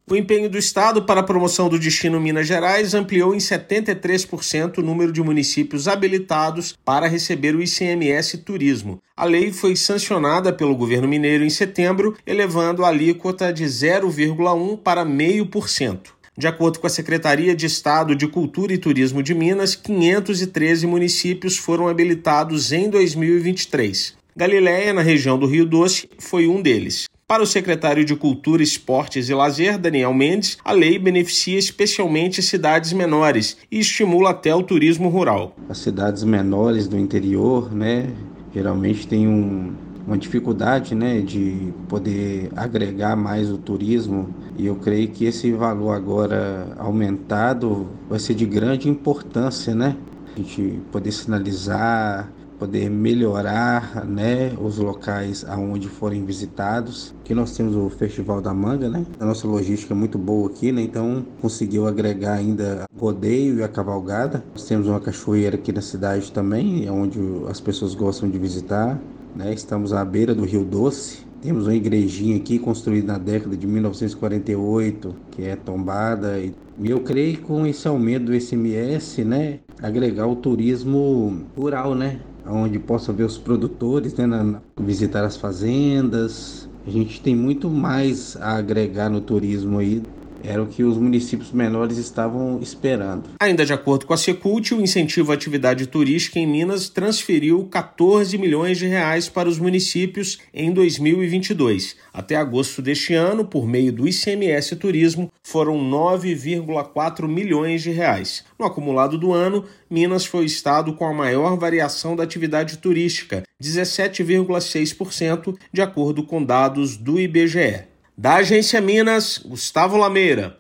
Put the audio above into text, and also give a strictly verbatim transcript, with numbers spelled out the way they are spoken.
O empenho do Estado para a promoção do destino Minas Gerais ampliou em setenta e três por cento o número de municípios habilitados para receber o I C M S Turismo. A lei foi sancionada pelo governo mineiro em setembro, elevando a alíquota de zero vírgula um para zero vírgula cinco por cento. De acordo com a Secretaria de Estado de Cultura e Turismo de Minas, quinhentos e treze municípios foram habilitados em dois mil e vinte e três. Galiléia, na região do Rio Doce, foi um deles. Para o secretário de Cultura, Esportes e Lazer, Daniel Mendes, a lei beneficia especialmente cidades menores e estimula até o turismo rural. As cidades menores do interior, né, geralmente têm um, uma dificuldade, né, de poder agregar mais o turismo, e eu creio que esse valor agora aumentado vai ser de grande importância, né? A gente poder sinalizar, poder melhorar, né, os locais aonde forem visitados. Aqui nós temos o Festival da Manga, né? A nossa logística é muito boa aqui, né? Então conseguiu agregar ainda o rodeio e a cavalgada. Nós temos uma cachoeira aqui na cidade também, onde as pessoas gostam de visitar, né? Estamos à beira do Rio Doce. Temos uma igrejinha aqui construída na década de mil novecentos e quarenta e oito, que é tombada. E eu creio que com esse aumento do I C M S, né, agregar o turismo rural, né, onde possa ver os produtores, né, na, visitar as fazendas. A gente tem muito mais a agregar no turismo aí. Era o que os municípios menores estavam esperando. Ainda de acordo com a Secult, o incentivo à atividade turística em Minas transferiu quatorze milhões de reais para os municípios em dois mil e vinte e dois. Até agosto deste ano, por meio do I C M S Turismo, foram nove vírgula quatro milhões de reais. No acumulado do ano, Minas foi o estado com a maior variação da atividade turística, dezessete vírgula seis por cento, de acordo com dados do I B G E. Da Agência Minas, Gustavo Lameira.